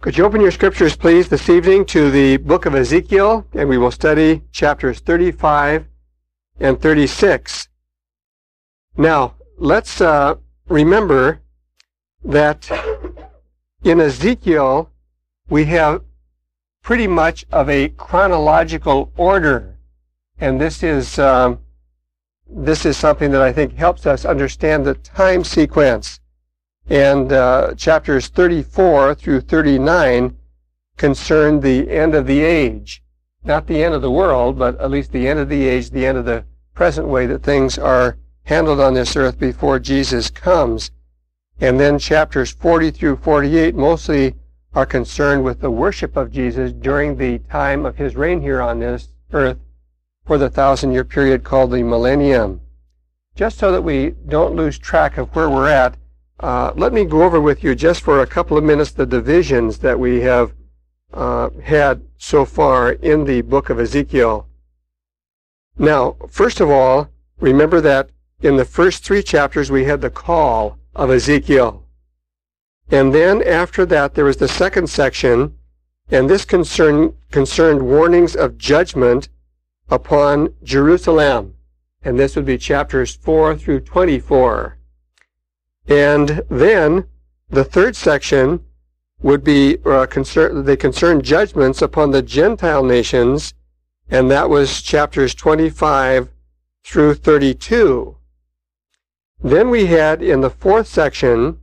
Could you open your scriptures, please, this evening to the book of Ezekiel, and we will study chapters 35 and 36. Now, let's remember that in Ezekiel, we have pretty much of a chronological order, and this is something that I think helps us understand the time sequence. And chapters 34 through 39 concern the end of the age. Not the end of the world, but at least the end of the age, the end of the present way that things are handled on this earth before Jesus comes. And then chapters 40 through 48 mostly are concerned with the worship of Jesus during the time of his reign here on this earth for the 1,000-year period called the millennium. Just so that we don't lose track of where we're at, let me go over with you just for a couple of minutes the divisions that we have had so far in the book of Ezekiel. Now, first of all, remember that in the first 3 chapters we had the call of Ezekiel. And then after that there was the second section, and this concerned warnings of judgment upon Jerusalem. And this would be chapters 4 through 24. And then the third section would be they concern judgments upon the Gentile nations, and that was chapters 25 through 32. Then we had in the fourth section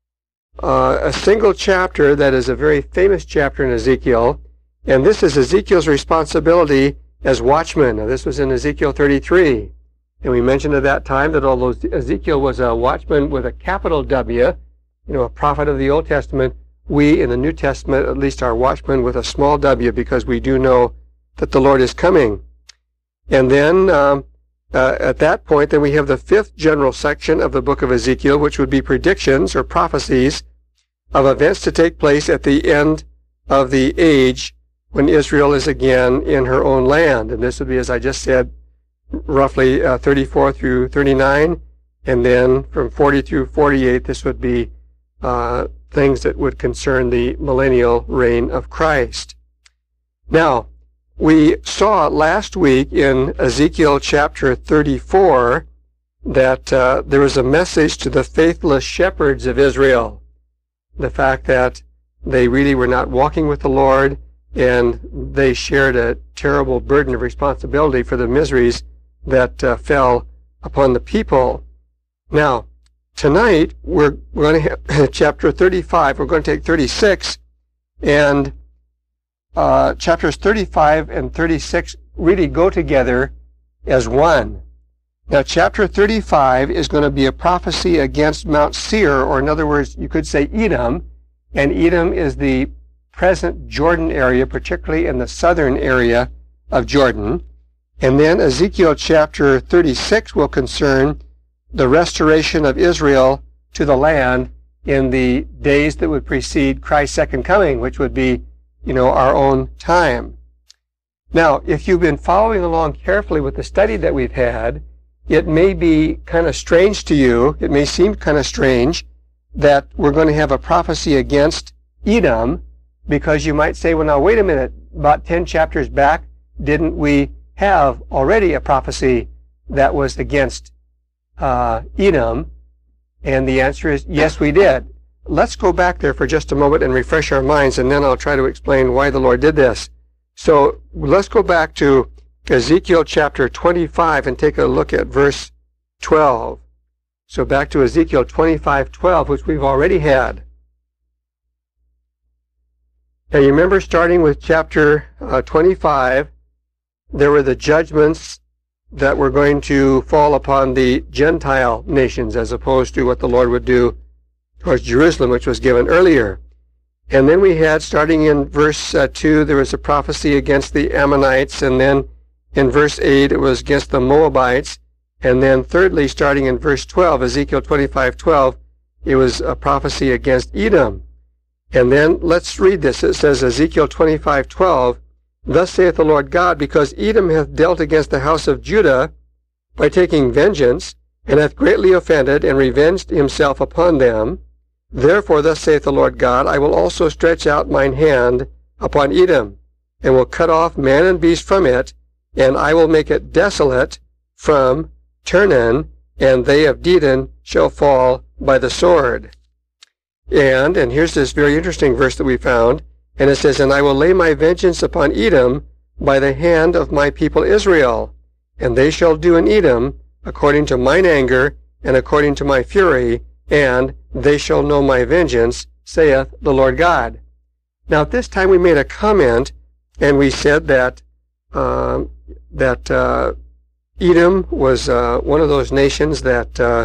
a single chapter that is a very famous chapter in Ezekiel, and this is Ezekiel's responsibility as watchman. Now, this was in Ezekiel 33. And we mentioned at that time that although Ezekiel was a watchman with a capital W, a prophet of the Old Testament, we in the New Testament at least are watchmen with a small w, because we do know that the Lord is coming. And then at that point, then we have the 5th general section of the book of Ezekiel, which would be predictions or prophecies of events to take place at the end of the age when Israel is again in her own land. And this would be, as I just said, roughly 34 through 39, and then from 40 through 48, this would be things that would concern the millennial reign of Christ. Now, we saw last week in Ezekiel chapter 34 that there was a message to the faithless shepherds of Israel. The fact that they really were not walking with the Lord, and they shared a terrible burden of responsibility for the miseries that fell upon the people. Now, tonight we're going to have chapter 35. We're going to take 36, and chapters 35 and 36 really go together as one. Now, chapter 35 is going to be a prophecy against Mount Seir, or in other words, you could say Edom, and Edom is the present Jordan area, particularly in the southern area of Jordan. And then Ezekiel chapter 36 will concern the restoration of Israel to the land in the days that would precede Christ's second coming, which would be, our own time. Now, if you've been following along carefully with the study that we've had, it may be kind of strange to you, it may seem kind of strange that we're going to have a prophecy against Edom, because you might say, well, now, wait a minute, about 10 chapters back, didn't we have already a prophecy that was against Edom? And the answer is yes, we did. Let's go back there for just a moment and refresh our minds, and then I'll try to explain why the Lord did this. So let's go back to Ezekiel chapter 25 and take a look at verse 12. So back to Ezekiel 25:12, which we've already had. Now you remember, starting with chapter 25, there were the judgments that were going to fall upon the Gentile nations, as opposed to what the Lord would do towards Jerusalem, which was given earlier. And then we had, starting in verse 2, there was a prophecy against the Ammonites, and then in verse 8 it was against the Moabites, and then thirdly, starting in verse 12, Ezekiel 25:12, it was a prophecy against Edom. And then let's read this. It says, Ezekiel 25:12, Thus saith the Lord God, because Edom hath dealt against the house of Judah by taking vengeance, and hath greatly offended and revenged himself upon them, Therefore thus saith the Lord God, I will also stretch out mine hand upon Edom, and will cut off man and beast from it, and I will make it desolate from Turnan, and they of Dedan shall fall by the sword. And here's this very interesting verse that we found, and it says, And I will lay my vengeance upon Edom by the hand of my people Israel, and they shall do in Edom according to mine anger and according to my fury, and they shall know my vengeance, saith the Lord God. Now at this time we made a comment, and we said that Edom was one of those nations that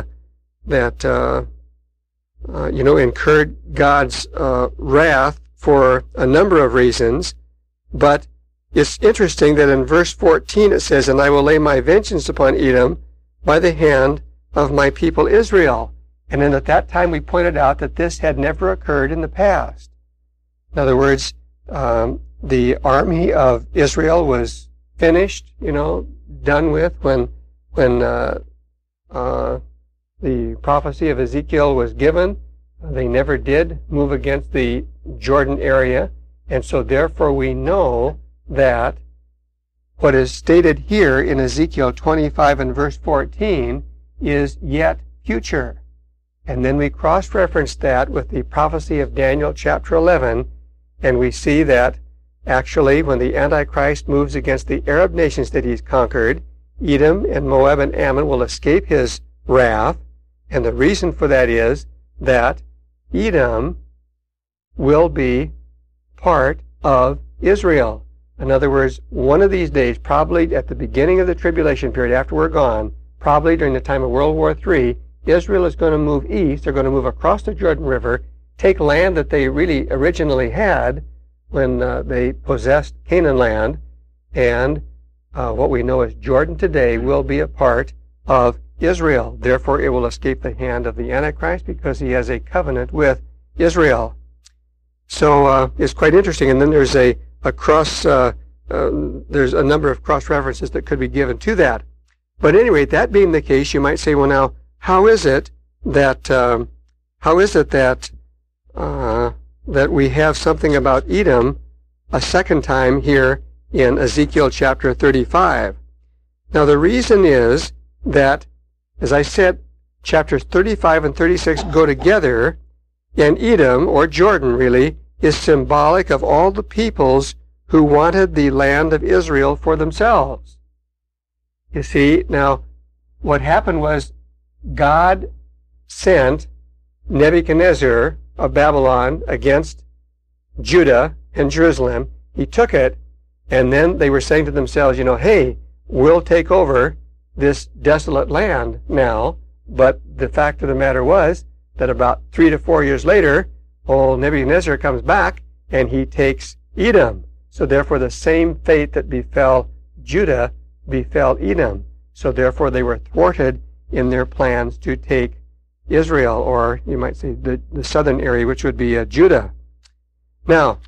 incurred God's wrath for a number of reasons. But it's interesting that in verse 14 it says, And I will lay my vengeance upon Edom by the hand of my people Israel. And then at that time we pointed out that this had never occurred in the past. In other words, the army of Israel was finished, done with when the prophecy of Ezekiel was given. They never did move against the Jordan area, and so therefore we know that what is stated here in Ezekiel 25 and verse 14 is yet future. And then we cross-reference that with the prophecy of Daniel chapter 11, and we see that actually when the Antichrist moves against the Arab nations that he's conquered, Edom and Moab and Ammon will escape his wrath, and the reason for that is that Edom will be part of Israel. In other words, one of these days, probably at the beginning of the tribulation period after we're gone, probably during the time of World War III, Israel is going to move east. They're going to move across the Jordan River, take land that they really originally had when they possessed Canaan land, and what we know as Jordan today will be a part of Israel. Therefore, it will escape the hand of the Antichrist because he has a covenant with Israel. So it's quite interesting. And then there's there's a number of cross references that could be given to that. But anyway, that being the case, you might say, well, now, how is it that that we have something about Edom a second time here in Ezekiel chapter 35? Now, the reason is that, as I said, chapters 35 and 36 go together, and Edom, or Jordan really, is symbolic of all the peoples who wanted the land of Israel for themselves. You see, now, what happened was God sent Nebuchadnezzar of Babylon against Judah and Jerusalem. He took it, and then they were saying to themselves, hey, we'll take over this desolate land now. But the fact of the matter was that about 3 to 4 years later, old Nebuchadnezzar comes back and he takes Edom. So therefore the same fate that befell Judah befell Edom. So therefore they were thwarted in their plans to take Israel, or you might say the southern area, which would be Judah. Now,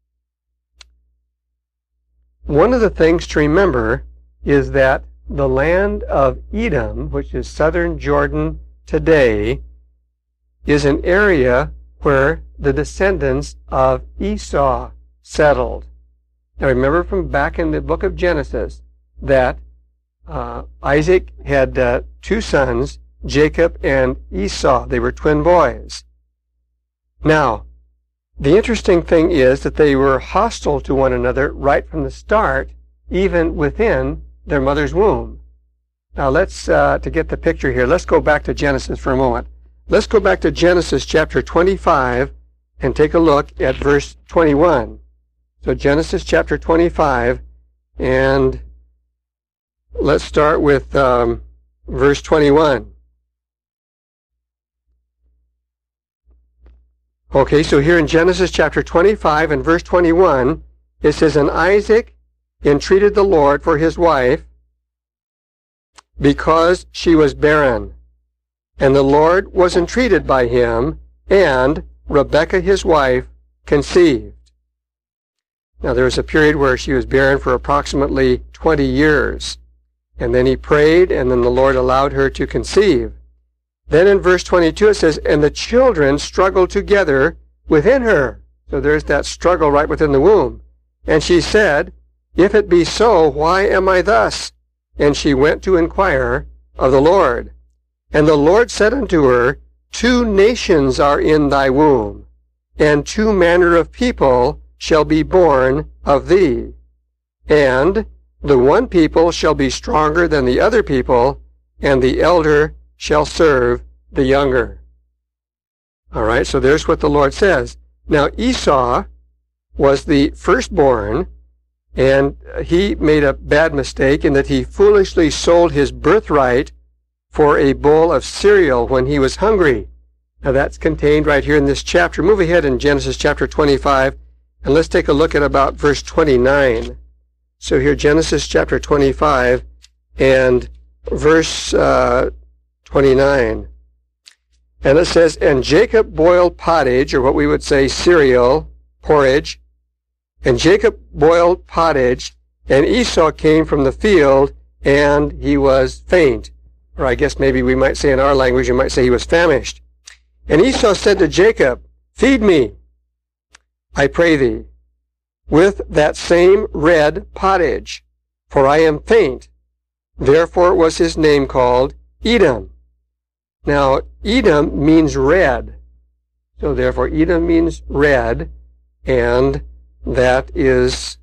one of the things to remember is that the land of Edom, which is southern Jordan today, is an area where the descendants of Esau settled. Now remember from back in the book of Genesis that Isaac had 2 sons, Jacob and Esau. They were twin boys. Now, the interesting thing is that they were hostile to one another right from the start, even within their mother's womb. Now let's, to get the picture here, let's go back to Genesis for a moment. Let's go back to Genesis chapter 25 and take a look at verse 21. So Genesis chapter 25, and let's start with verse 21. Okay, so here in Genesis chapter 25 and verse 21, it says, And Isaac entreated the Lord for his wife because she was barren. And the Lord was entreated by him, and Rebekah his wife conceived. Now there was a period where she was barren for approximately 20 years. And then he prayed, and then the Lord allowed her to conceive. Then in verse 22 it says, and the children struggled together within her. So there's that struggle right within the womb. And she said, if it be so, why am I thus? And she went to inquire of the Lord. And the Lord said unto her, 2 nations are in thy womb, and 2 manner of people shall be born of thee. And the one people shall be stronger than the other people, and the elder shall serve the younger. All right, so there's what the Lord says. Now Esau was the firstborn, and he made a bad mistake in that he foolishly sold his birthright for a bowl of cereal when he was hungry. Now that's contained right here in this chapter. Move ahead in Genesis chapter 25, and let's take a look at about verse 29. So here, Genesis chapter 25 and verse 29. And it says, and Jacob boiled pottage, or what we would say cereal, porridge. And Jacob boiled pottage, and Esau came from the field, and he was faint. Or I guess maybe we might say in our language, you might say he was famished. And Esau said to Jacob, feed me, I pray thee, with that same red pottage, for I am faint. Therefore was his name called Edom. Now, Edom means red. So therefore, Edom means red, and that is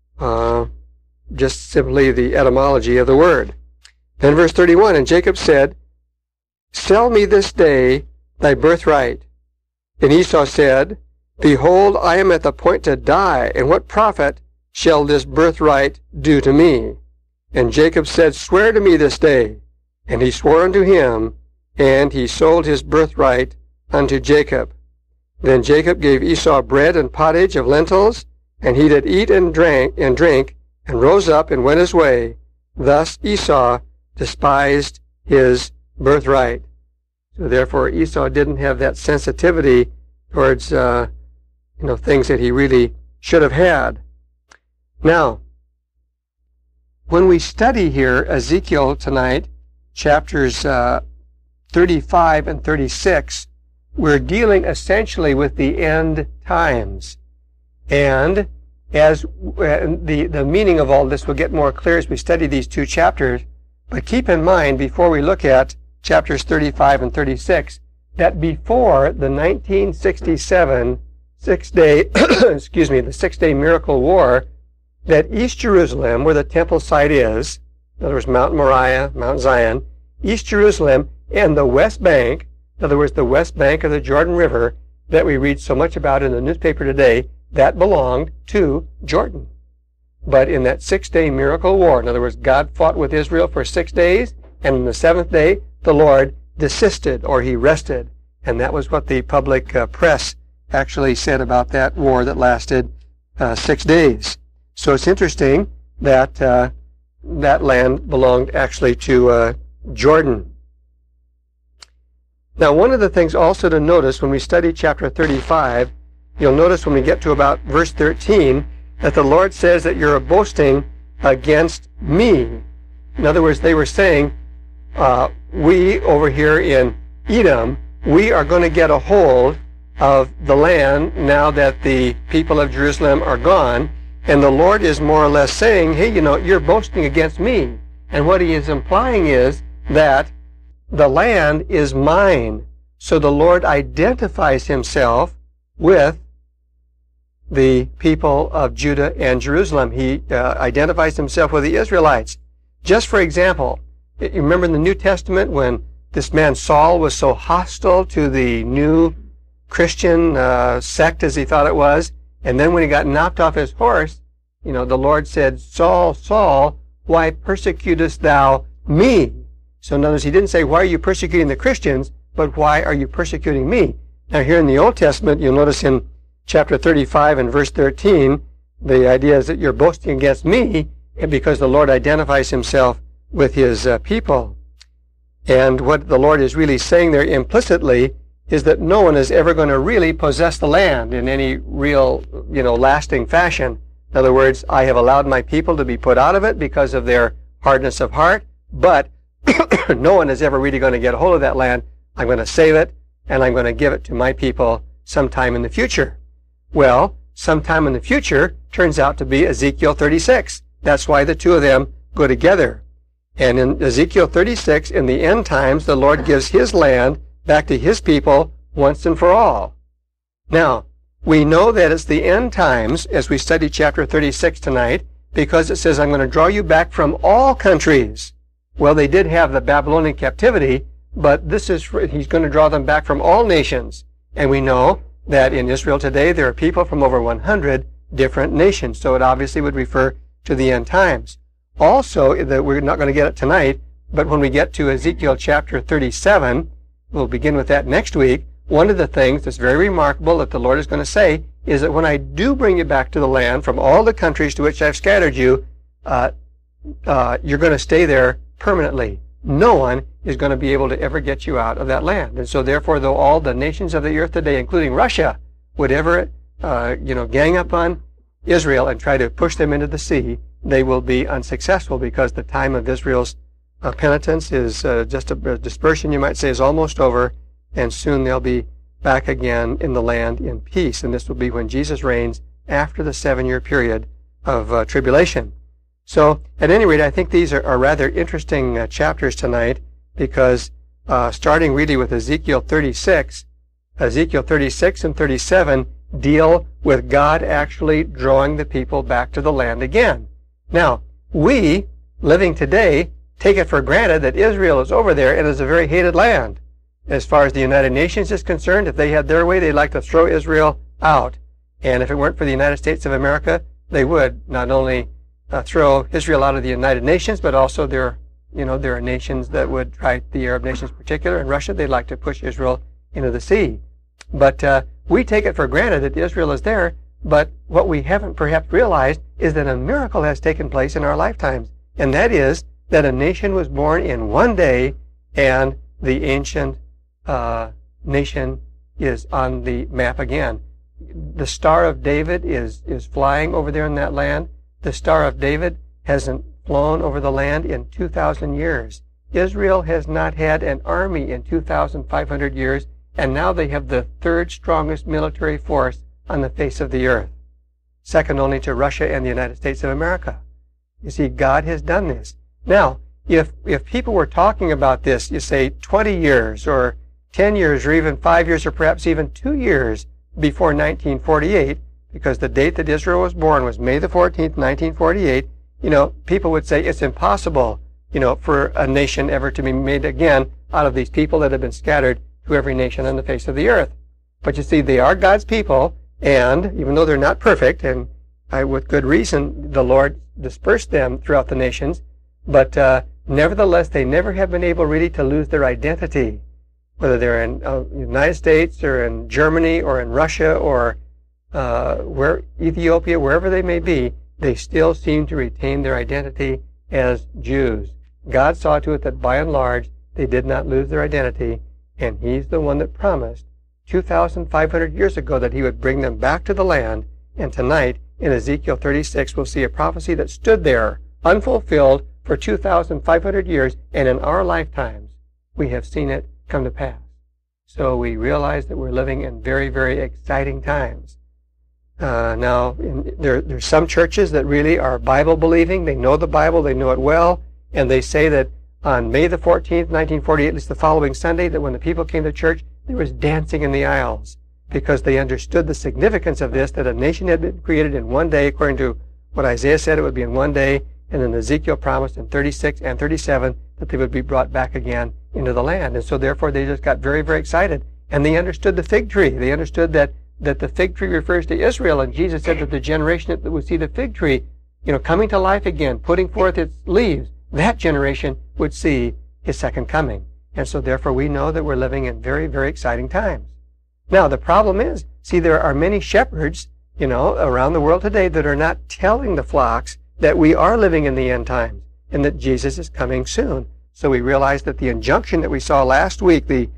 just simply the etymology of the word. Then verse 31, and Jacob said, sell me this day thy birthright. And Esau said, behold, I am at the point to die, and what profit shall this birthright do to me? And Jacob said, swear to me this day. And he swore unto him, and he sold his birthright unto Jacob. Then Jacob gave Esau bread and pottage of lentils, and he did eat and drink, and rose up and went his way. Thus Esau despised his birthright. So therefore Esau didn't have that sensitivity towards things that he really should have had. Now, when we study here Ezekiel tonight, chapters 35 and 36, we're dealing essentially with the end times. And as the meaning of all this will get more clear as we study these 2 chapters, but keep in mind before we look at chapters 35 and 36 that before the 1967 6-day the 6-day miracle war, that East Jerusalem, where the temple site is, in other words, Mount Moriah, Mount Zion, East Jerusalem, and the West Bank, in other words, the West Bank of the Jordan River that we read so much about in the newspaper today, that belonged to Jordan. But in that 6-day miracle war, in other words, God fought with Israel for 6 days, and on the 7th day, the Lord desisted, or he rested. And that was what the public press actually said about that war that lasted 6 days. So it's interesting that that land belonged actually to Jordan. Now, one of the things also to notice when we study chapter 35, you'll notice when we get to about verse 13, that the Lord says that you're boasting against me. In other words, they were saying, we over here in Edom, we are going to get a hold of the land now that the people of Jerusalem are gone. And the Lord is more or less saying, hey, you're boasting against me. And what he is implying is that the land is mine. So the Lord identifies himself with the people of Judah and Jerusalem. He identifies himself with the Israelites. Just for example, you remember in the New Testament when this man Saul was so hostile to the new Christian sect, as he thought it was, and then when he got knocked off his horse, the Lord said, Saul, Saul, why persecutest thou me? So in other words, he didn't say, why are you persecuting the Christians, but why are you persecuting me? Now here in the Old Testament, you'll notice in chapter 35 and verse 13, the idea is that you're boasting against me because the Lord identifies himself with his people. And what the Lord is really saying there implicitly is that no one is ever going to really possess the land in any real, lasting fashion. In other words, I have allowed my people to be put out of it because of their hardness of heart, but no one is ever really going to get a hold of that land I'm going to save it, and I'm going to give it to my people sometime in the future. Well, sometime in the future turns out to be Ezekiel 36. That's why the two of them go together. And in Ezekiel 36, in the end times, the Lord gives his land back to his people once and for all. Now, we know that it's the end times as we study chapter 36 tonight, because it says, I'm going to draw you back from all countries. Well, they did have the Babylonian captivity, but he's going to draw them back from all nations. And we know that in Israel today, there are people from over 100 different nations. So it obviously would refer to the end times. Also, that we're not going to get it tonight, but when we get to Ezekiel chapter 37, we'll begin with that next week. One of the things that's very remarkable that the Lord is going to say is that when I do bring you back to the land from all the countries to which I've scattered you, you're going to stay there permanently. No one is going to be able to ever get you out of that land. And so therefore, though all the nations of the earth today, including Russia, would ever, gang up on Israel and try to push them into the sea, they will be unsuccessful, because the time of Israel's penitence is just a dispersion, you might say, is almost over, and soon they'll be back again in the land in peace. And this will be when Jesus reigns after the 7-year period of tribulation. So, at any rate, I think these are rather interesting chapters tonight, because starting really with Ezekiel 36 and 37 deal with God actually drawing the people back to the land again. Now, we, living today, take it for granted that Israel is over there and is a very hated land. As far as the United Nations is concerned, if they had their way, they'd like to throw Israel out. And if it weren't for the United States of America, they would not only throw Israel out of the United Nations, but also there are nations that would try, the Arab nations in particular, and Russia, they'd like to push Israel into the sea. But we take it for granted that Israel is there, but what we haven't perhaps realized is that a miracle has taken place in our lifetimes, and that is that a nation was born in one day, and the ancient nation is on the map again. The Star of David is flying over there in that land. The Star of David hasn't flown over the land in 2,000 years. Israel has not had an army in 2,500 years, and now they have the third strongest military force on the face of the earth, second only to Russia and the United States of America. You see, God has done this. Now, if people were talking about this, you say 20 years or 10 years or even 5 years or perhaps even 2 years before 1948, because the date that Israel was born was May the 14th, 1948, people would say it's impossible, for a nation ever to be made again out of these people that have been scattered to every nation on the face of the earth. But you see, they are God's people, and even though they're not perfect, and with good reason, the Lord dispersed them throughout the nations, but nevertheless, they never have been able really to lose their identity, whether they're in the United States or in Germany or in Russia or Ethiopia, wherever they may be, they still seem to retain their identity as Jews. God saw to it that by and large they did not lose their identity, and He's the one that promised 2,500 years ago that He would bring them back to the land. And tonight, in Ezekiel 36, we'll see a prophecy that stood there unfulfilled for 2,500 years, and in our lifetimes we have seen it come to pass. So we realize that we're living in very, very exciting times. Now, there's some churches that really are Bible-believing. They know the Bible, they know it well, and they say that on May the 14th, 1948, at least the following Sunday, that when the people came to church, there was dancing in the aisles, because they understood the significance of this, that a nation had been created in one day, according to what Isaiah said it would be in one day, and then Ezekiel promised in 36 and 37 that they would be brought back again into the land. And so therefore they just got very, very excited. And they understood the fig tree. They understood that the fig tree refers to Israel, and Jesus said that the generation that would see the fig tree, coming to life again, putting forth its leaves, that generation would see His second coming. And so therefore we know that we're living in very, very exciting times. Now the problem is, see, there are many shepherds, around the world today that are not telling the flocks that we are living in the end times and that Jesus is coming soon. So we realize that the injunction that we saw last week, the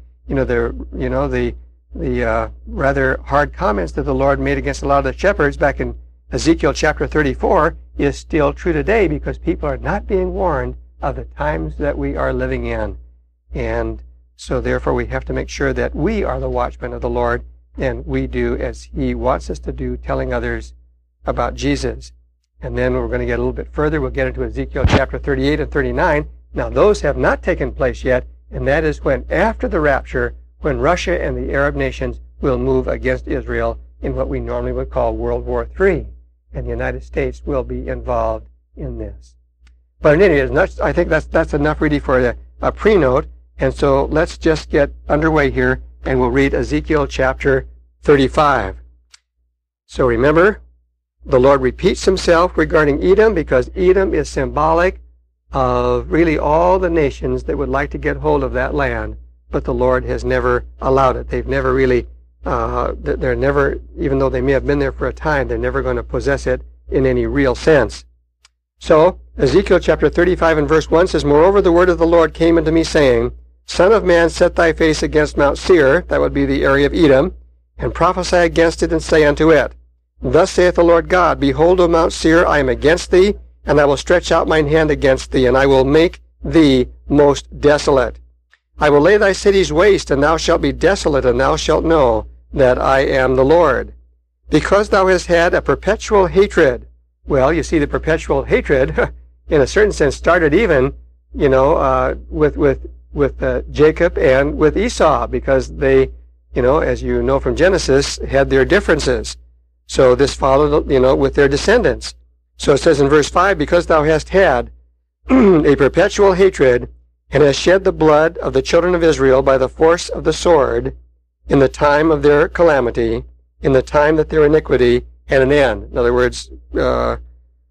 rather hard comments that the Lord made against a lot of the shepherds back in Ezekiel chapter 34 is still true today, because people are not being warned of the times that we are living in. And So therefore we have to make sure that we are the watchmen of the Lord, and we do as he wants us to do, telling others about Jesus. And then we're going to get a little bit further. We'll get into Ezekiel chapter 38 and 39. Now those have not taken place yet, and that is when, after the rapture, when Russia and the Arab nations will move against Israel in what we normally would call World War III. And the United States will be involved in this. But in any case, I think that's enough really for a pre-note. And so let's just get underway here, and we'll read Ezekiel chapter 35. So remember, the Lord repeats himself regarding Edom, because Edom is symbolic of really all the nations that would like to get hold of that land, but the Lord has never allowed it. They've never really, they're never, even though they may have been there for a time, they're never going to possess it in any real sense. So, Ezekiel chapter 35 and verse 1 says, Moreover, the word of the Lord came unto me, saying, Son of man, set thy face against Mount Seir, that would be the area of Edom, and prophesy against it, and say unto it, Thus saith the Lord God, Behold, O Mount Seir, I am against thee, and I will stretch out mine hand against thee, and I will make thee most desolate. I will lay thy cities waste, and thou shalt be desolate, and thou shalt know that I am the Lord. Because thou hast had a perpetual hatred. Well, you see, the perpetual hatred, in a certain sense, started even, with Jacob and with Esau, because they, as you know from Genesis, had their differences. So this followed, with their descendants. So it says in verse 5, Because thou hast had a perpetual hatred, and hast shed the blood of the children of Israel by the force of the sword, in the time of their calamity, in the time that their iniquity had an end. In other words, at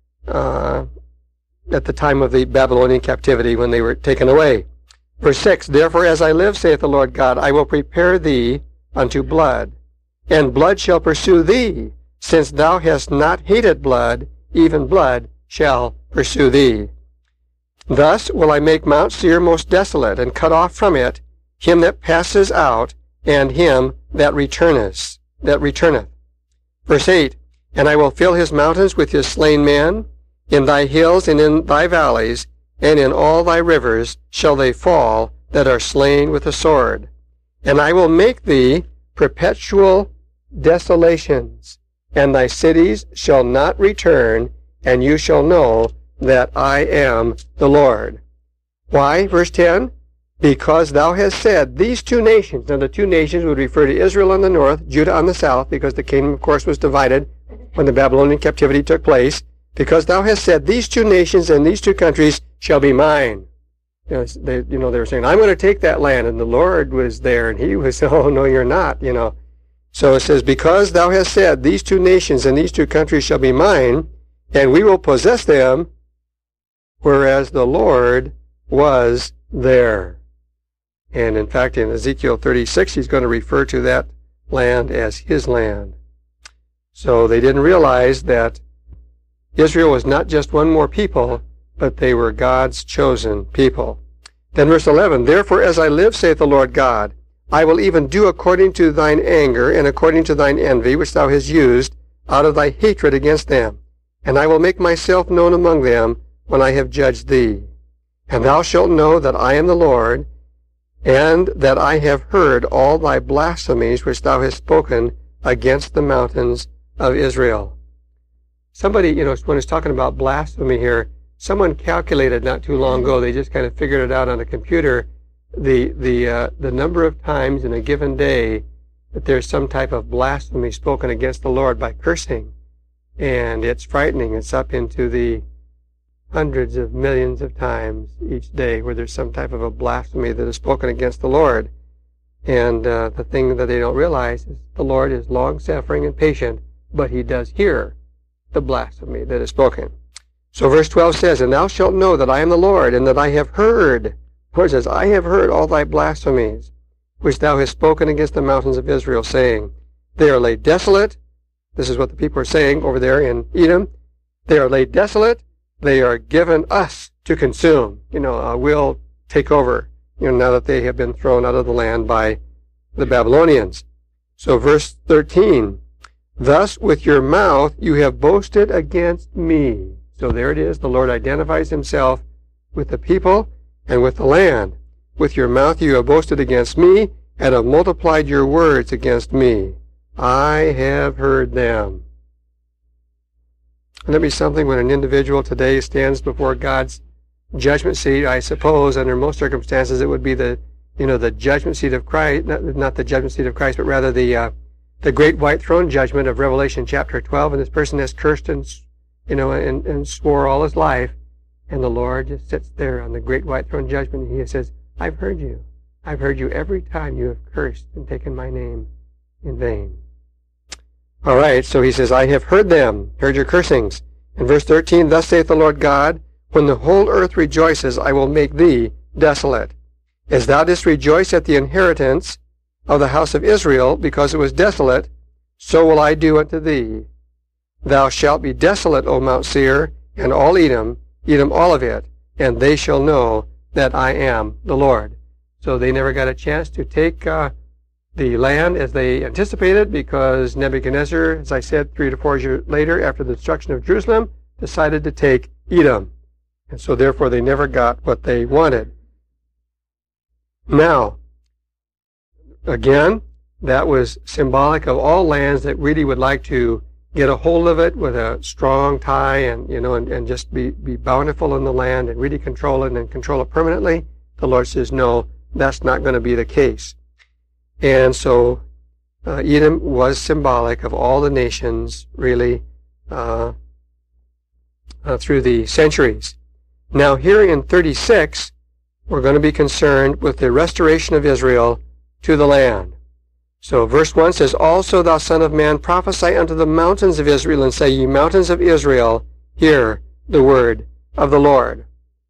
the time of the Babylonian captivity, when they were taken away. Verse 6, Therefore as I live, saith the Lord God, I will prepare thee unto blood, and blood shall pursue thee, since thou hast not hated blood, even blood shall pursue thee. Thus will I make Mount Seir most desolate, and cut off from it him that passes out, and him that returneth. Verse 8, And I will fill his mountains with his slain men, in thy hills and in thy valleys, and in all thy rivers shall they fall that are slain with the sword. And I will make thee perpetual desolations, and thy cities shall not return, and you shall know that I am the Lord. Why? Verse 10, Because thou hast said, these two nations, now the two nations would refer to Israel on the north, Judah on the south, because the kingdom, of course, was divided when the Babylonian captivity took place. Because thou hast said, these two nations and these two countries shall be mine. They were saying, I'm going to take that land, and the Lord was there, and he was, oh, no, you're not, So it says, Because thou hast said, these two nations and these two countries shall be mine, and we will possess them, whereas the Lord was there. And in fact, in Ezekiel 36, he's going to refer to that land as his land. So they didn't realize that Israel was not just one more people, but they were God's chosen people. Then verse 11, Therefore as I live, saith the Lord God, I will even do according to thine anger and according to thine envy, which thou hast used, out of thy hatred against them. And I will make myself known among them when I have judged thee. And thou shalt know that I am the Lord, and that I have heard all thy blasphemies which thou hast spoken against the mountains of Israel. Somebody, when it's talking about blasphemy here, someone calculated not too long ago, they just kind of figured it out on a computer, the number of times in a given day that there's some type of blasphemy spoken against the Lord by cursing. And it's frightening. It's up into the hundreds of millions of times each day where there's some type of a blasphemy that is spoken against the Lord. And the thing that they don't realize is the Lord is long-suffering and patient, but he does hear the blasphemy that is spoken. So verse 12 says, And thou shalt know that I am the Lord, and that I have heard. The Lord says, I have heard all thy blasphemies, which thou hast spoken against the mountains of Israel, saying, They are laid desolate. This is what the people are saying over there in Edom. They are laid desolate. They are given us to consume. We'll take over, now that they have been thrown out of the land by the Babylonians. So verse 13, Thus with your mouth you have boasted against me. So there it is. The Lord identifies himself with the people and with the land. With your mouth you have boasted against me, and have multiplied your words against me. I have heard them. Wouldn't that be something when an individual today stands before God's judgment seat? I suppose under most circumstances it would be the judgment seat of Christ, not the judgment seat of Christ, but rather the great white throne judgment of Revelation chapter 12, and this person has cursed and swore all his life, and the Lord just sits there on the great white throne judgment, and he says, I've heard you. I've heard you every time you have cursed and taken my name in vain. All right, so he says, I have heard them, heard your cursings. In verse 13, thus saith the Lord God, when the whole earth rejoices, I will make thee desolate. As thou didst rejoice at the inheritance of the house of Israel, because it was desolate, so will I do unto thee. Thou shalt be desolate, O Mount Seir, and all Edom all of it, and they shall know that I am the Lord. So they never got a chance to take the land as they anticipated, because Nebuchadnezzar, as I said, 3 to 4 years later, after the destruction of Jerusalem, decided to take Edom. And so therefore they never got what they wanted. Now, again, that was symbolic of all lands that really would like to get a hold of it with a strong tie and just be bountiful in the land and really control it and control it permanently. The Lord says, no, that's not going to be the case. And so Edom was symbolic of all the nations, really, through the centuries. Now here in 36, we're going to be concerned with the restoration of Israel to the land. So verse 1 says, also thou son of man, prophesy unto the mountains of Israel, and say, ye mountains of Israel, hear the word of the Lord.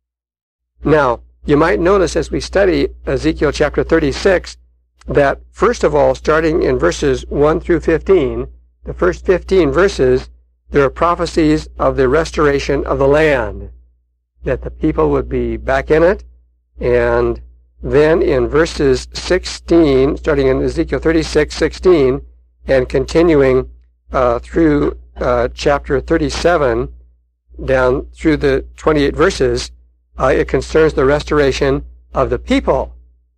Now, you might notice as we study Ezekiel chapter 36, that first of all, starting in verses 1 through 15, the first 15 verses, there are prophecies of the restoration of the land, that the people would be back in it. And then in verses 16, starting in Ezekiel 36:16, and continuing through chapter 37, down through the 28 verses, it concerns the restoration of the people.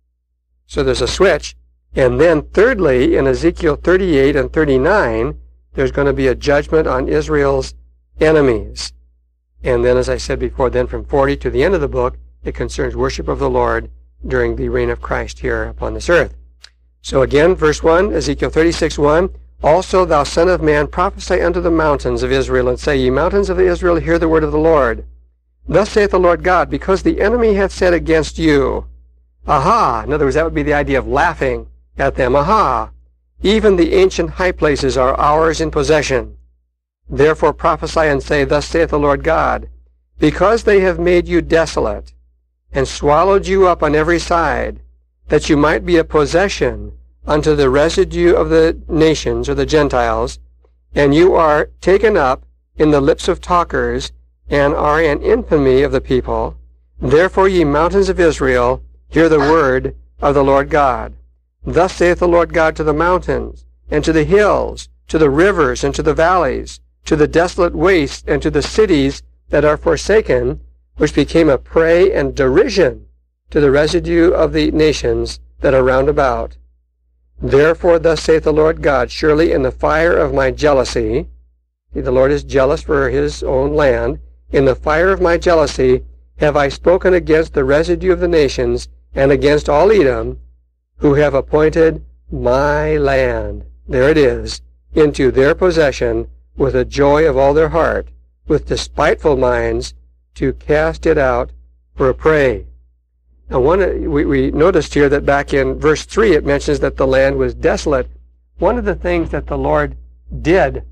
So there's a switch. And then thirdly, in Ezekiel 38 and 39, there's going to be a judgment on Israel's enemies. And then, as I said before, then from 40 to the end of the book, it concerns worship of the Lord during the reign of Christ here upon this earth. So again, verse 1, Ezekiel 36:1, also thou son of man, prophesy unto the mountains of Israel, and say, ye mountains of Israel, hear the word of the Lord. Thus saith the Lord God, because the enemy hath said against you, aha! In other words, that would be the idea of laughing at them. Aha! Even the ancient high places are ours in possession. Therefore prophesy and say, thus saith the Lord God, because they have made you desolate, and swallowed you up on every side, that you might be a possession unto the residue of the nations, or the Gentiles, and you are taken up in the lips of talkers, and are an infamy of the people. Therefore, ye mountains of Israel, hear the word of the Lord God. Thus saith the Lord God to the mountains, and to the hills, to the rivers, and to the valleys, to the desolate wastes, and to the cities that are forsaken, which became a prey and derision to the residue of the nations that are round about. Therefore thus saith the Lord God, surely in the fire of my jealousy, see, the Lord is jealous for his own land, in the fire of my jealousy have I spoken against the residue of the nations, and against all Edom, who have appointed my land, there it is, into their possession, with the joy of all their heart, with despiteful minds, to cast it out for a prey. Now, we noticed here that back in verse 3 it mentions that the land was desolate. One of the things that the Lord did,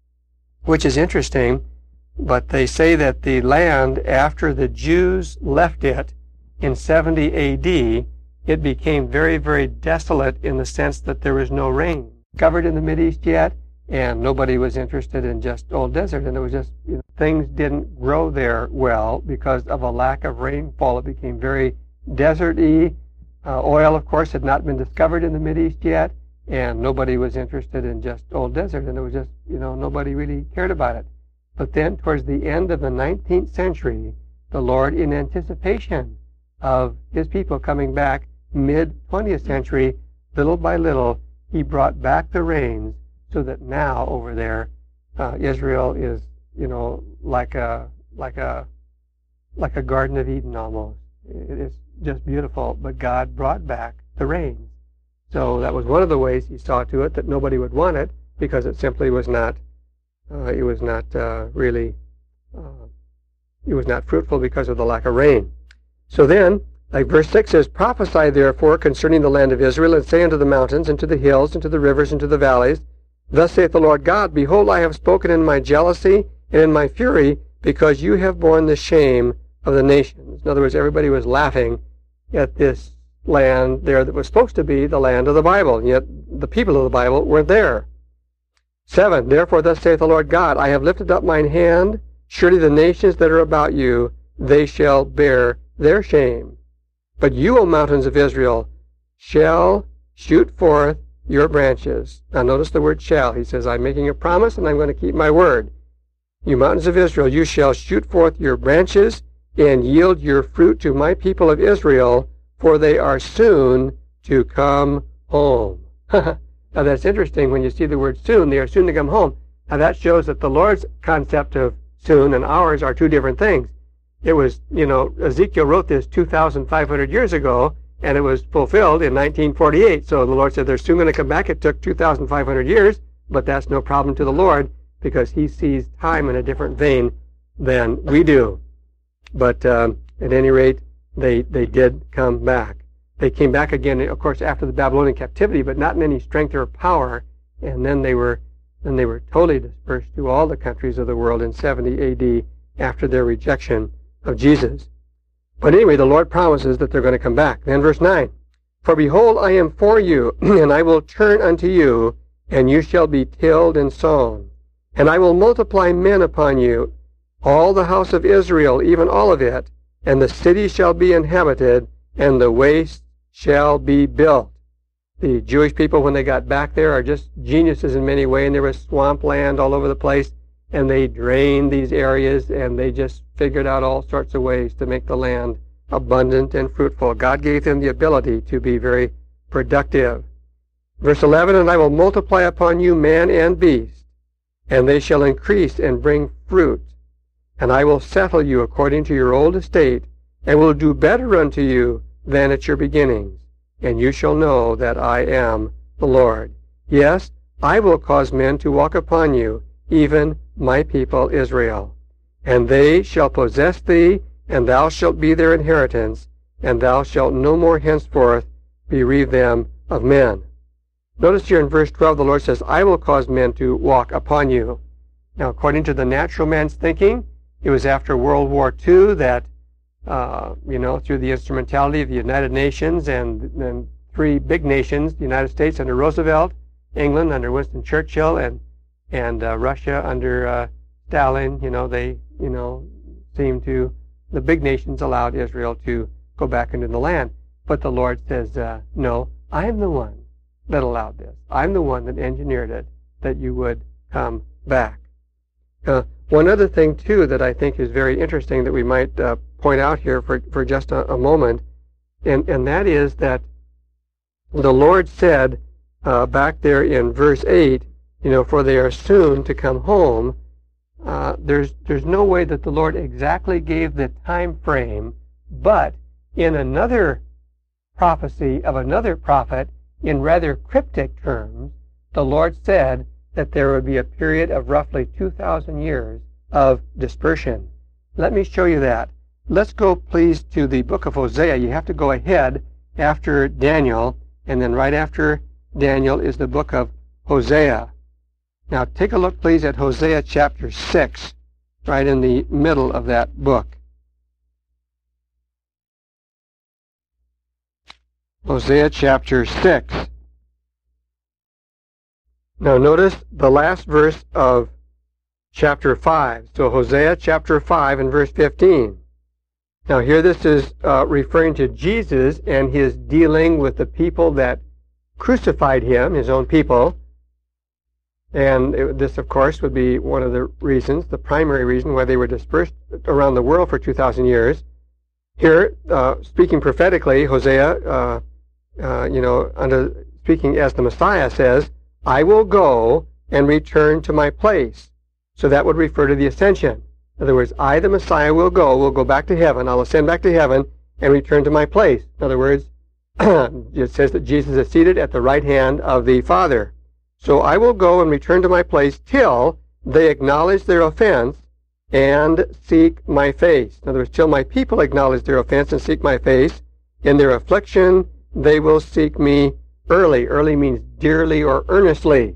which is interesting, but they say that the land, after the Jews left it in 70 A.D., it became very, very desolate in the sense that there was no rain covered in the Mideast yet, and nobody was interested in just old desert, and it was just, things didn't grow there well because of a lack of rainfall. It became very desert-y. Oil, of course, had not been discovered in the Mideast yet, and nobody was interested in just old desert, and it was just, nobody really cared about it. But then, towards the end of the 19th century, the Lord, in anticipation of his people coming back mid-20th century. Little by little, he brought back the rains so that now over there, Israel is, like a Garden of Eden almost. It is just beautiful. But God brought back the rains. So that was one of the ways he saw to it that nobody would want it, because it simply was not. It was not fruitful because of the lack of rain. So then, like verse 6 says, "Prophesy therefore concerning the land of Israel, and say unto the mountains, and to the hills, and to the rivers, and to the valleys, Thus saith the Lord God, Behold, I have spoken in my jealousy and in my fury, because you have borne the shame of the nations." In other words, everybody was laughing at this land there that was supposed to be the land of the Bible, and yet the people of the Bible weren't there. 7, "Therefore thus saith the Lord God, I have lifted up mine hand, surely the nations that are about you, they shall bear their shame. But you, O mountains of Israel, shall shoot forth your branches." Now notice the word shall. He says, I'm making a promise and I'm going to keep my word. "You mountains of Israel, you shall shoot forth your branches and yield your fruit to my people of Israel, for they are soon to come home." Now that's interesting when you see the word soon. They are soon to come home. Now that shows that the Lord's concept of soon and ours are two different things. It was, Ezekiel wrote this 2,500 years ago, and it was fulfilled in 1948. So the Lord said they're soon going to come back. It took 2,500 years, but that's no problem to the Lord, because he sees time in a different vein than we do. But at any rate, they did come back. They came back again, of course, after the Babylonian captivity, but not in any strength or power. And then they were totally dispersed to all the countries of the world in 70 A.D. after their rejection of Jesus. But anyway, the Lord promises that they're going to come back. Then verse 9, "For behold, I am for you, and I will turn unto you, and you shall be tilled and sown. And I will multiply men upon you, all the house of Israel, even all of it, and the city shall be inhabited, and the waste shall be built." The Jewish people, when they got back there, are just geniuses in many ways, and there was swamp land all over the place, and they drained these areas, and they just figured out all sorts of ways to make the land abundant and fruitful. God gave them the ability to be very productive. Verse 11, "And I will multiply upon you man and beast, and they shall increase and bring fruit. And I will settle you according to your old estate, and will do better unto you than at your beginnings. And you shall know that I am the Lord. Yes, I will cause men to walk upon you, even my people Israel. And they shall possess thee, and thou shalt be their inheritance, and thou shalt no more henceforth bereave them of men." Notice here in verse 12, the Lord says, "I will cause men to walk upon you." Now, according to the natural man's thinking, it was after World War II that, through the instrumentality of the United Nations and then three big nations, the United States under Roosevelt, England under Winston Churchill, and Russia under Stalin, the big nations allowed Israel to go back into the land. But the Lord says, no, I'm the one that allowed this. I'm the one that engineered it, that you would come back. One other thing, too, that I think is very interesting that we might point out here for just a moment, and that is that the Lord said back there in verse 8, "For they are soon to come home." There's no way that the Lord exactly gave the time frame, but in another prophecy of another prophet, in rather cryptic terms, the Lord said that there would be a period of roughly 2,000 years of dispersion. Let me show you that. Let's go, please, to the book of Hosea. You have to go ahead after Daniel, and then right after Daniel is the book of Hosea. Now, take a look, please, at Hosea chapter 6, right in the middle of that book. Hosea chapter 6. Now, notice the last verse of chapter 5. So, Hosea chapter 5 and verse 15. Now, here this is referring to Jesus and his dealing with the people that crucified him, his own people. And this, of course, would be one of the reasons, the primary reason why they were dispersed around the world for 2,000 years. Here, speaking prophetically, Hosea, speaking as the Messiah says, I will go and return to my place. So that would refer to the ascension. In other words, I, the Messiah, will go back to heaven. I'll ascend back to heaven and return to my place. In other words, it says that Jesus is seated at the right hand of the Father. So I will go and return to my place till they acknowledge their offense and seek my face. In other words, till my people acknowledge their offense and seek my face. In their affliction, they will seek me early. Early means dearly or earnestly.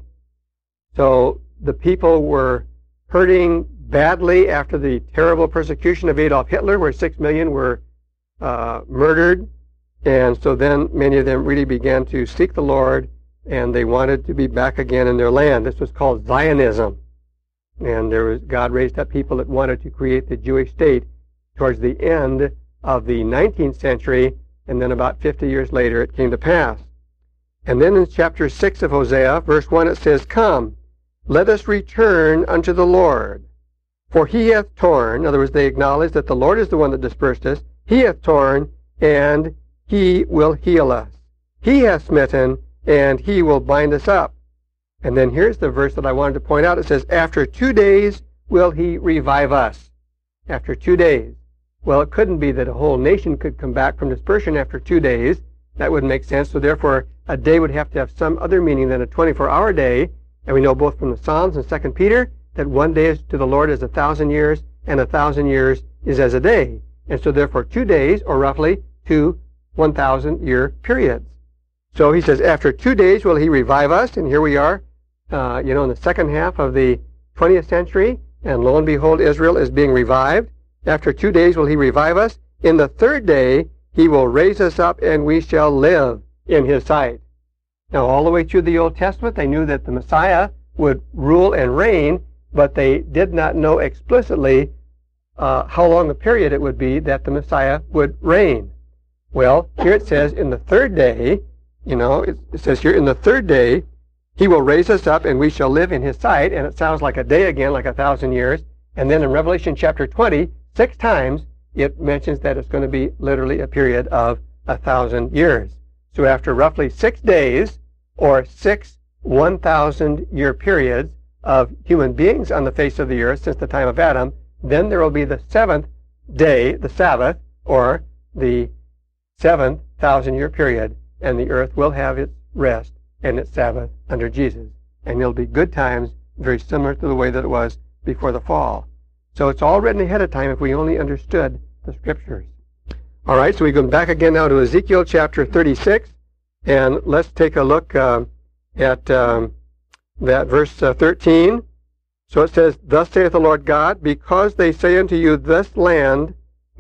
So the people were hurting badly after the terrible persecution of Adolf Hitler, where 6 million were murdered. And so then many of them really began to seek the Lord, and they wanted to be back again in their land. This was called Zionism. And God raised up people that wanted to create the Jewish state towards the end of the 19th century, and then about 50 years later it came to pass. And then in chapter 6 of Hosea, verse 1, it says, Come, let us return unto the Lord. For he hath torn, in other words, they acknowledge that the Lord is the one that dispersed us. He hath torn, and he will heal us. He hath smitten, and he will bind us up. And then here's the verse that I wanted to point out. It says, After 2 days will he revive us. After 2 days. Well, it couldn't be that a whole nation could come back from dispersion after 2 days. That wouldn't make sense. So therefore, a day would have to have some other meaning than a 24-hour day. And we know both from the Psalms and 2 Peter that 1 day is to the Lord is 1,000 years, and 1,000 years is as a day. And so therefore 2 days, or roughly 2 1,000-year periods. So he says, after 2 days will he revive us, and here we are, in the second half of the 20th century, and lo and behold, Israel is being revived. After 2 days will he revive us. In the third day he will raise us up, and we shall live in his sight. Now, all the way through the Old Testament, they knew that the Messiah would rule and reign, but they did not know explicitly how long a period it would be that the Messiah would reign. Well, here it says in the third day, it says here, in the third day, he will raise us up and we shall live in his sight. And it sounds like a day again, like 1,000 years. And then in Revelation chapter 20, 6 times, it mentions that it's going to be literally a period of 1,000 years. So after roughly 6 days, or 6 1,000-year periods of human beings on the face of the earth since the time of Adam, then there will be the 7th day, the Sabbath, or the 7th 1,000-year period, and the earth will have its rest and its Sabbath under Jesus. And it'll be good times, very similar to the way that it was before the fall. So it's all written ahead of time if we only understood the Scriptures. All right, so we go back again now to Ezekiel chapter 36, and let's take a look at that verse 13. So it says, Thus saith the Lord God, because they say unto you, thou,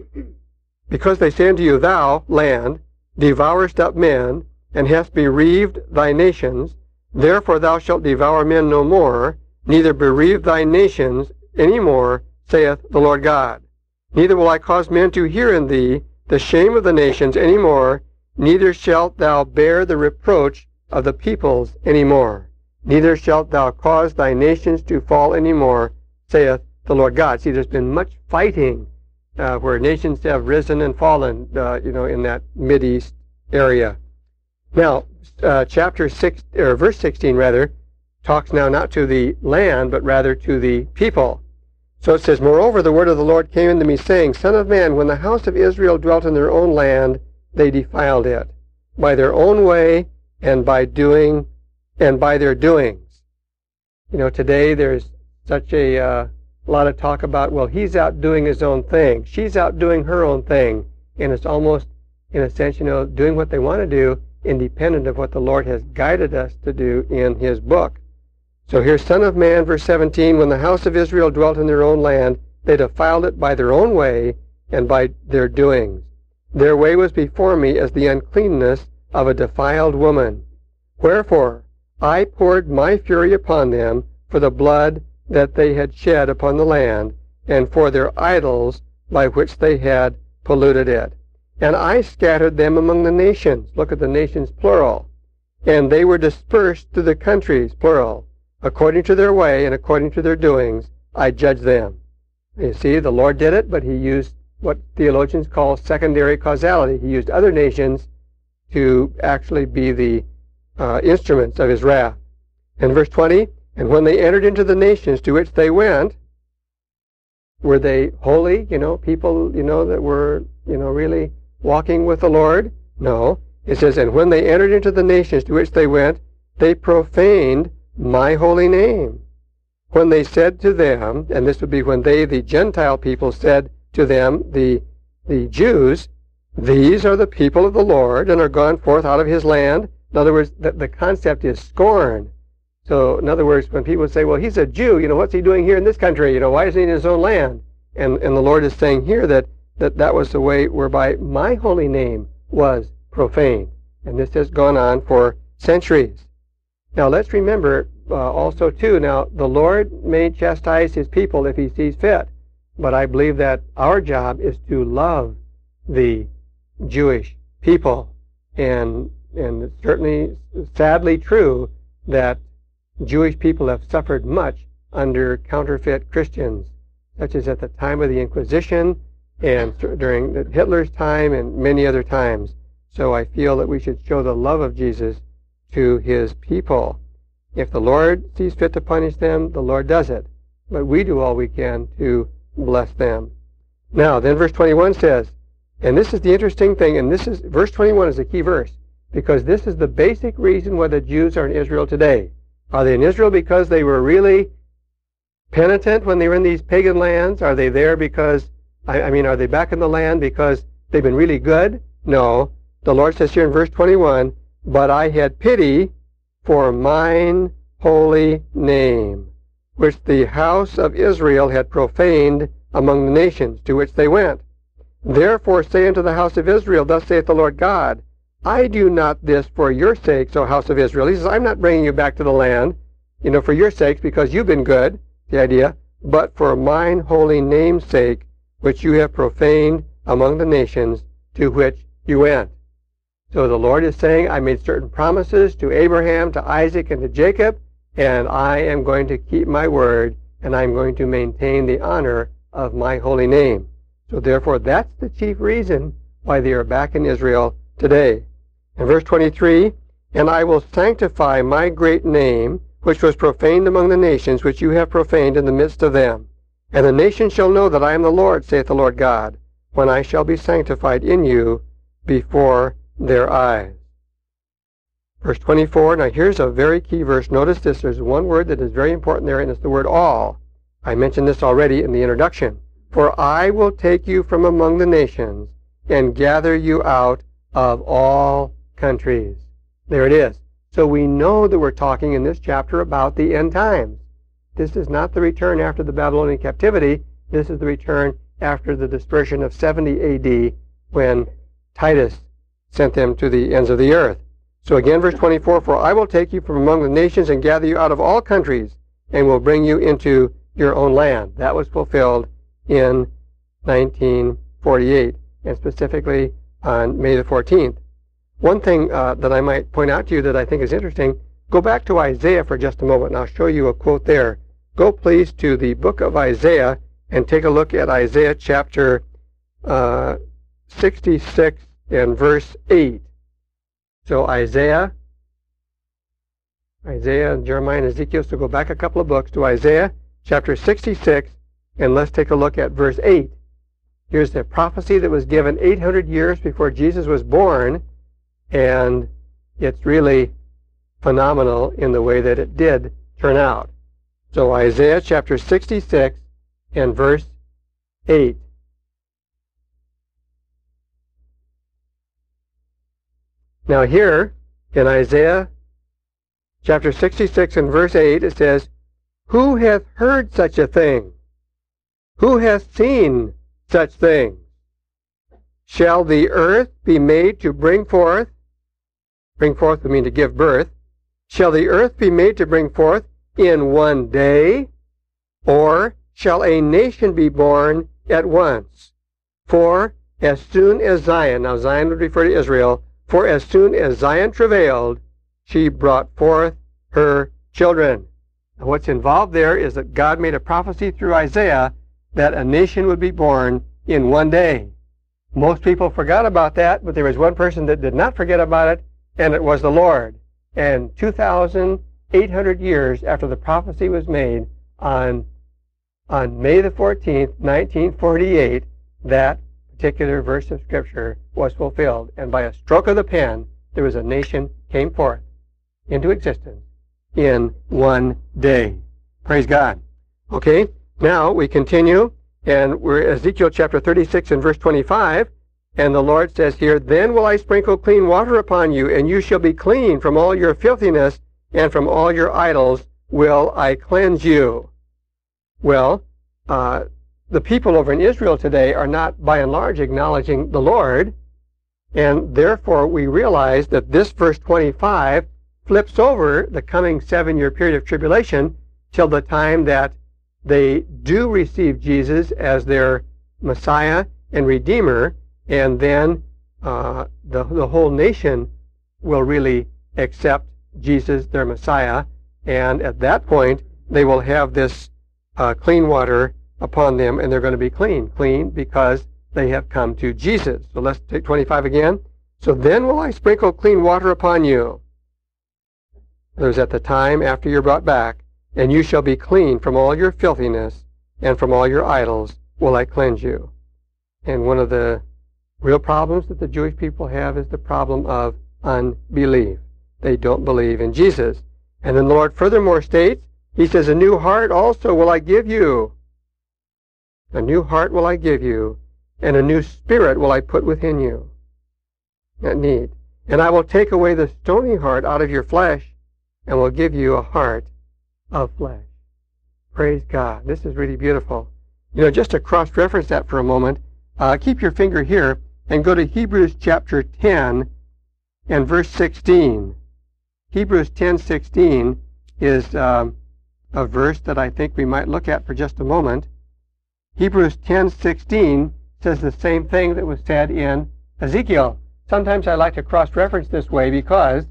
land, devourest up men, and hast bereaved thy nations, therefore thou shalt devour men no more, neither bereave thy nations any more, saith the Lord God. Neither will I cause men to hear in thee the shame of the nations any more, neither shalt thou bear the reproach of the peoples any more. Neither shalt thou cause thy nations to fall any more, saith the Lord God. See, there's been much fighting where nations have risen and fallen, in that Mideast area. Now, chapter 6, or verse 16 rather, talks now not to the land, but rather to the people. So it says, Moreover, the word of the Lord came unto me, saying, Son of man, when the house of Israel dwelt in their own land, they defiled it, by their own way, and by their doings. Today there's such a lot of talk about, well, he's out doing his own thing. She's out doing her own thing. And it's almost, in a sense, doing what they want to do, independent of what the Lord has guided us to do in his book. So here's Son of Man, verse 17, When the house of Israel dwelt in their own land, they defiled it by their own way and by their doings. Their way was before me as the uncleanness of a defiled woman. Wherefore I poured my fury upon them for the blood that they had shed upon the land, and for their idols by which they had polluted it. And I scattered them among the nations. Look at the nations, plural. And they were dispersed through the countries, plural. According to their way and according to their doings, I judged them. You see, the Lord did it, but he used what theologians call secondary causality. He used other nations to actually be the instruments of his wrath. In verse 20, and when they entered into the nations to which they went, were they holy, people, that were, really walking with the Lord? No. It says, and when they entered into the nations to which they went, they profaned my holy name. When they said to them, and this would be when they, the Gentile people, said to them, the Jews, these are the people of the Lord and are gone forth out of his land. In other words, the concept is scorn. So, in other words, when people say, well, he's a Jew, what's he doing here in this country? Why isn't he in his own land? And the Lord is saying here that was the way whereby my holy name was profaned. And this has gone on for centuries. Now, let's remember also, too, now, the Lord may chastise his people if he sees fit. But I believe that our job is to love the Jewish people. And it's certainly, sadly true that Jewish people have suffered much under counterfeit Christians, such as at the time of the Inquisition and during Hitler's time and many other times. So I feel that we should show the love of Jesus to his people. If the Lord sees fit to punish them, the Lord does it. But we do all we can to bless them. Now, then verse 21 says, and this is the interesting thing, and verse 21 is a key verse, because this is the basic reason why the Jews are in Israel today. Are they in Israel because they were really penitent when they were in these pagan lands? Are they there because, are they back in the land because they've been really good? No. The Lord says here in verse 21, but I had pity for mine holy name, which the house of Israel had profaned among the nations to which they went. Therefore say unto the house of Israel, thus saith the Lord God, I do not this for your sakes, O house of Israel. He says, I'm not bringing you back to the land, for your sakes, because you've been good, the idea, but for mine holy name's sake, which you have profaned among the nations to which you went. So the Lord is saying, I made certain promises to Abraham, to Isaac, and to Jacob, and I am going to keep my word, and I'm going to maintain the honor of my holy name. So therefore, that's the chief reason why they are back in Israel today. In verse 23, and I will sanctify my great name, which was profaned among the nations, which you have profaned in the midst of them. And the nations shall know that I am the Lord, saith the Lord God, when I shall be sanctified in you before their eyes. Verse 24, now here's a very key verse. Notice this, there's one word that is very important there, and it's the word all. I mentioned this already in the introduction. For I will take you from among the nations and gather you out of all countries. There it is. So we know that we're talking in this chapter about the end times. This is not the return after the Babylonian captivity. This is the return after the dispersion of 70 A.D. when Titus sent them to the ends of the earth. So again, verse 24, for I will take you from among the nations and gather you out of all countries and will bring you into your own land. That was fulfilled in 1948, and specifically on May the 14th. One thing that I might point out to you that I think is interesting, go back to Isaiah for just a moment, and I'll show you a quote there. Go please to the book of Isaiah and take a look at Isaiah chapter 66 and verse 8. So Isaiah, Jeremiah, and Ezekiel. So go back a couple of books to Isaiah chapter 66, and let's take a look at verse 8. Here's the prophecy that was given 800 years before Jesus was born, and it's really phenomenal in the way that it did turn out. So Isaiah chapter 66 and verse 8. Now here, in Isaiah chapter 66 and verse 8, it says, who hath heard such a thing? Who hath seen such things? Shall the earth be made to bring forth? Bring forth would mean to give birth. Shall the earth be made to bring forth in one day? Or shall a nation be born at once? For as soon as Zion, now Zion would refer to Israel, for as soon as Zion travailed, she brought forth her children. Now what's involved there is that God made a prophecy through Isaiah that a nation would be born in one day. Most people forgot about that, but there was one person that did not forget about it, and it was the Lord. And 2,800 years after the prophecy was made, on May the 14th, 1948, that particular verse of Scripture was fulfilled. And by a stroke of the pen, there was a nation came forth into existence in one day. Praise God. Okay, now we continue, and we're Ezekiel chapter 36 and verse 25, and the Lord says here, "Then will I sprinkle clean water upon you, and you shall be clean from all your filthiness, and from all your idols will I cleanse you." Well, the people over in Israel today are not, by and large, acknowledging the Lord, and therefore we realize that this verse 25 flips over the coming 7-year period of tribulation till the time that they do receive Jesus as their Messiah and Redeemer, and then the whole nation will really accept Jesus, their Messiah, and at that point they will have this clean water upon them, and they're going to be clean because they have come to Jesus. So let's take 25 again. "So then will I sprinkle clean water upon you." There's at the time after you're brought back, "and you shall be clean from all your filthiness, and from all your idols will I cleanse you." And one of the real problems that the Jewish people have is the problem of unbelief. They don't believe in Jesus. And then the Lord furthermore states, He says, "A new heart also will I give you. A new heart will I give you, and a new spirit will I put within you." That neat. "And I will take away the stony heart out of your flesh, and will give you a heart of flesh." Praise God. This is really beautiful. You know, just to cross-reference that for a moment, keep your finger here and go to Hebrews chapter 10 and verse 16. Hebrews 10:16 is a verse that I think we might look at for just a moment. Hebrews 10:16 says the same thing that was said in Ezekiel. Sometimes I like to cross-reference this way because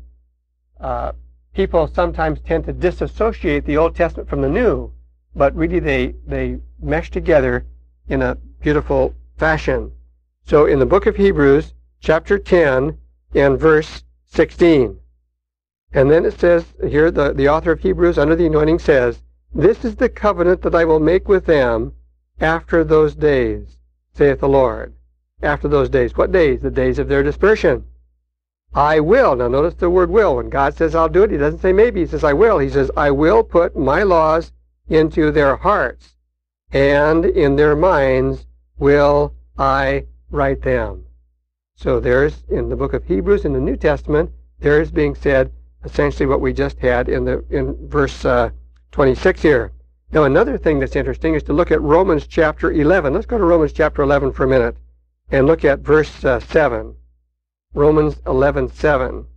people sometimes tend to disassociate the Old Testament from the New, but really they mesh together in a beautiful fashion. So in the book of Hebrews, chapter 10 and verse 16, and then it says here, the author of Hebrews under the anointing says, "This is the covenant that I will make with them after those days, saith the Lord." After those days. What days? The days of their dispersion. "I will." Now notice the word will. When God says I'll do it, He doesn't say maybe. He says I will. He says, "I will put my laws into their hearts, and in their minds will I write them." So there's, in the book of Hebrews in the New Testament, there is being said essentially what we just had in verse 26 here. Now another thing that's interesting is to look at Romans chapter 11. Let's go to Romans chapter 11 for a minute and look at verse 7. Romans 11:7.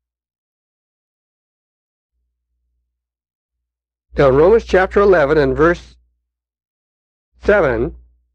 Now Romans chapter 11 and verse 7,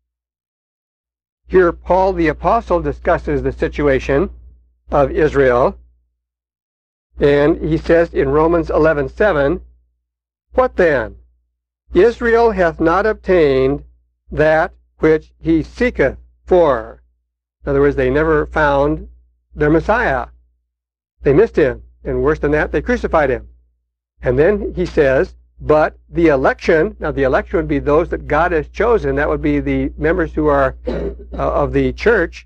here Paul the Apostle discusses the situation of Israel, and he says in Romans 11:7, "What then? Israel hath not obtained that which he seeketh for." In other words, they never found their Messiah. They missed Him, and worse than that, they crucified Him. And then he says, "But the election," now the election would be those that God has chosen. That would be the members who are of the church,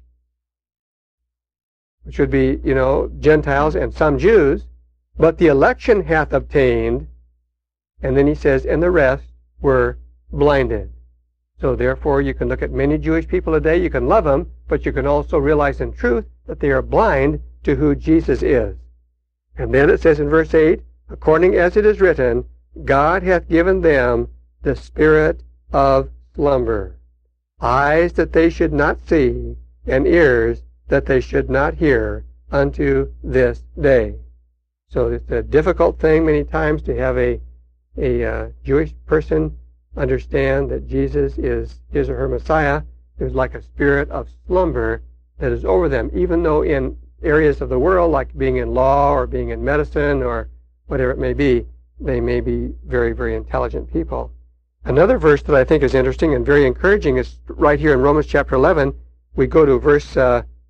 which would be, Gentiles and some Jews. "But the election hath obtained," and then he says, "and the rest were blinded." So therefore you can look at many Jewish people today, you can love them, but you can also realize in truth that they are blind to who Jesus is. And then it says in verse 8, "According as it is written, God hath given them the spirit of slumber, eyes that they should not see, and ears that they should not hear unto this day." So it's a difficult thing many times to have a Jewish person understand that Jesus is his or her Messiah. There's like a spirit of slumber that is over them, even though in areas of the world, like being in law or being in medicine or whatever it may be, they may be very, very intelligent people. Another verse that I think is interesting and very encouraging is right here in Romans chapter 11. We go to verse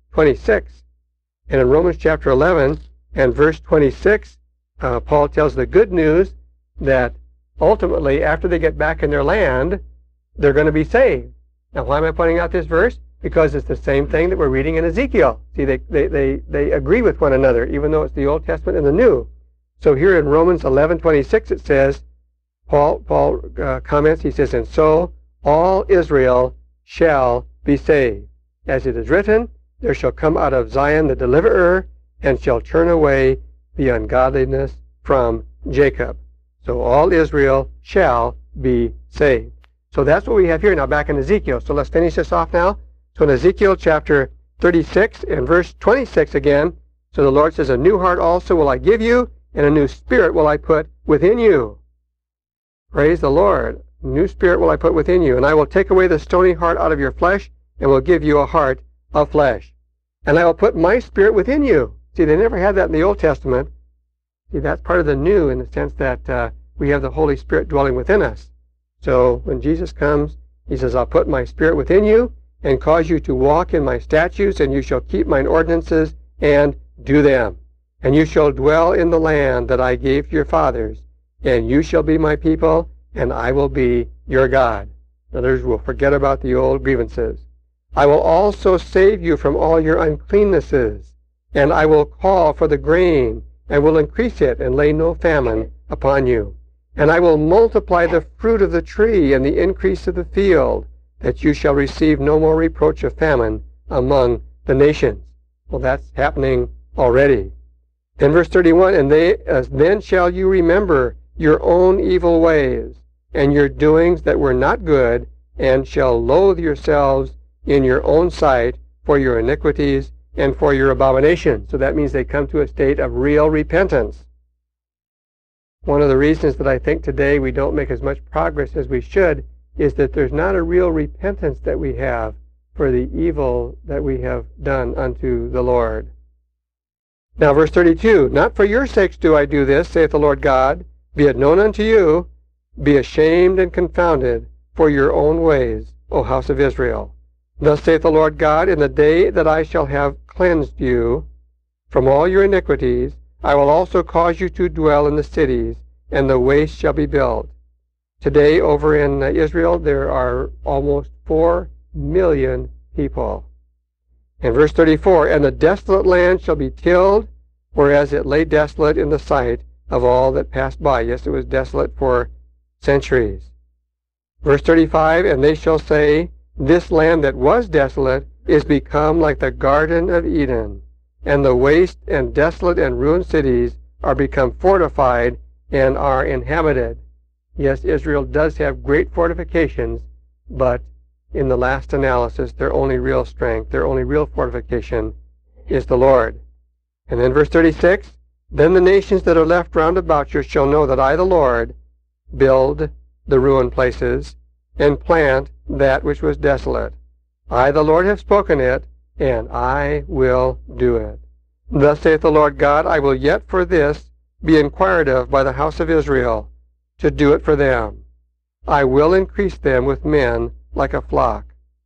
26. And in Romans chapter 11 and verse 26, Paul tells the good news that ultimately, after they get back in their land, they're going to be saved. Now, why am I pointing out this verse? Because it's the same thing that we're reading in Ezekiel. See, they agree with one another, even though it's the Old Testament and the New. So here in Romans 11:26 it says, Paul comments, he says, and so all Israel shall be saved. As it is written, there shall come out of Zion the deliverer, and shall turn away the ungodliness from Jacob. So all Israel shall be saved. So that's what we have here now back in Ezekiel. So let's finish this off now. So in Ezekiel chapter 36 and verse 26 again, so the Lord says, a new heart also will I give you, and a new spirit will I put within you. Praise the Lord. New spirit will I put within you, and I will take away the stony heart out of your flesh, and will give you a heart of flesh. And I will put my spirit within you. See, they never had that in the Old Testament. See, that's part of the new in the sense that we have the Holy Spirit dwelling within us. So when Jesus comes, he says, I'll put my spirit within you and cause you to walk in my statutes, and you shall keep mine ordinances and do them. And you shall dwell in the land that I gave to your fathers, and you shall be my people, and I will be your God. In other words, we'll forget about the old grievances. I will also save you from all your uncleannesses, and I will call for the grain, and will increase it, and lay no famine upon you. And I will multiply the fruit of the tree and the increase of the field, that you shall receive no more reproach of famine among the nations. Well, that's happening already. Then verse 31, and then shall you remember your own evil ways, and your doings that were not good, and shall loathe yourselves in your own sight for your iniquities and for your abominations. So that means they come to a state of real repentance. One of the reasons that I think today we don't make as much progress as we should is that there's not a real repentance that we have for the evil that we have done unto the Lord. Now verse 32, not for your sakes do I do this, saith the Lord God. Be it known unto you, be ashamed and confounded for your own ways, O house of Israel. Thus saith the Lord God, in the day that I shall have cleansed you from all your iniquities, I will also cause you to dwell in the cities, and the waste shall be built. Today over in Israel there are almost 4 million people. In verse 34, and the desolate land shall be tilled, whereas it lay desolate in the sight of all that passed by. Yes, it was desolate for centuries. Verse 35, and they shall say, this land that was desolate is become like the Garden of Eden, and the waste and desolate and ruined cities are become fortified and are inhabited. Yes, Israel does have great fortifications, but in the last analysis, their only real strength, their only real fortification is the Lord. And then verse 36, then the nations that are left round about you shall know that I, the Lord, build the ruined places and plant that which was desolate. I, the Lord, have spoken it, and I will do it. Thus saith the Lord God, I will yet for this be inquired of by the house of Israel, to do it for them. I will increase them with men like a flock.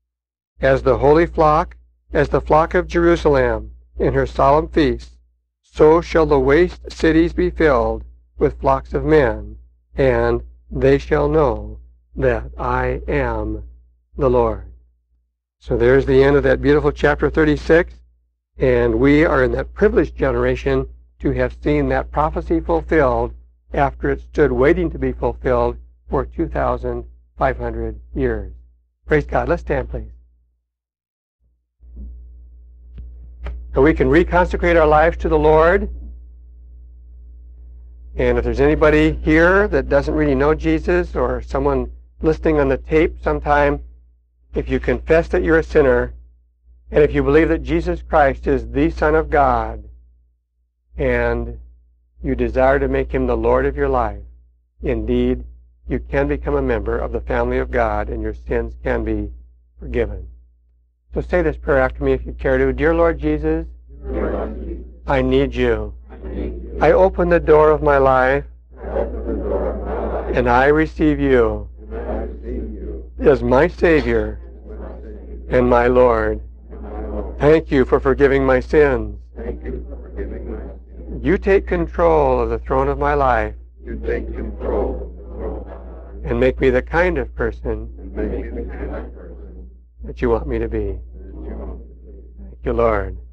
As the holy flock, as the flock of Jerusalem in her solemn feasts, so shall the waste cities be filled with flocks of men, and they shall know that I am the Lord. So there's the end of that beautiful chapter 36, and we are in that privileged generation to have seen that prophecy fulfilled after it stood waiting to be fulfilled for 2,500 years. Praise God. Let's stand, please. So we can reconsecrate our lives to the Lord. And if there's anybody here that doesn't really know Jesus, or someone listening on the tape sometime, if you confess that you're a sinner, and if you believe that Jesus Christ is the Son of God, and you desire to make him the Lord of your life, indeed, you can become a member of the family of God, and your sins can be forgiven. So say this prayer after me if you care to. Dear Lord Jesus, I need you. I open the door of my life, and I receive you as my Savior and my Lord. Thank you for forgiving my sins. Thank you for forgiving my sins. You take control of the throne of my life You take control and make me the kind of person and make me the kind of person that you want me to be. that you want me to be. Thank you, Lord.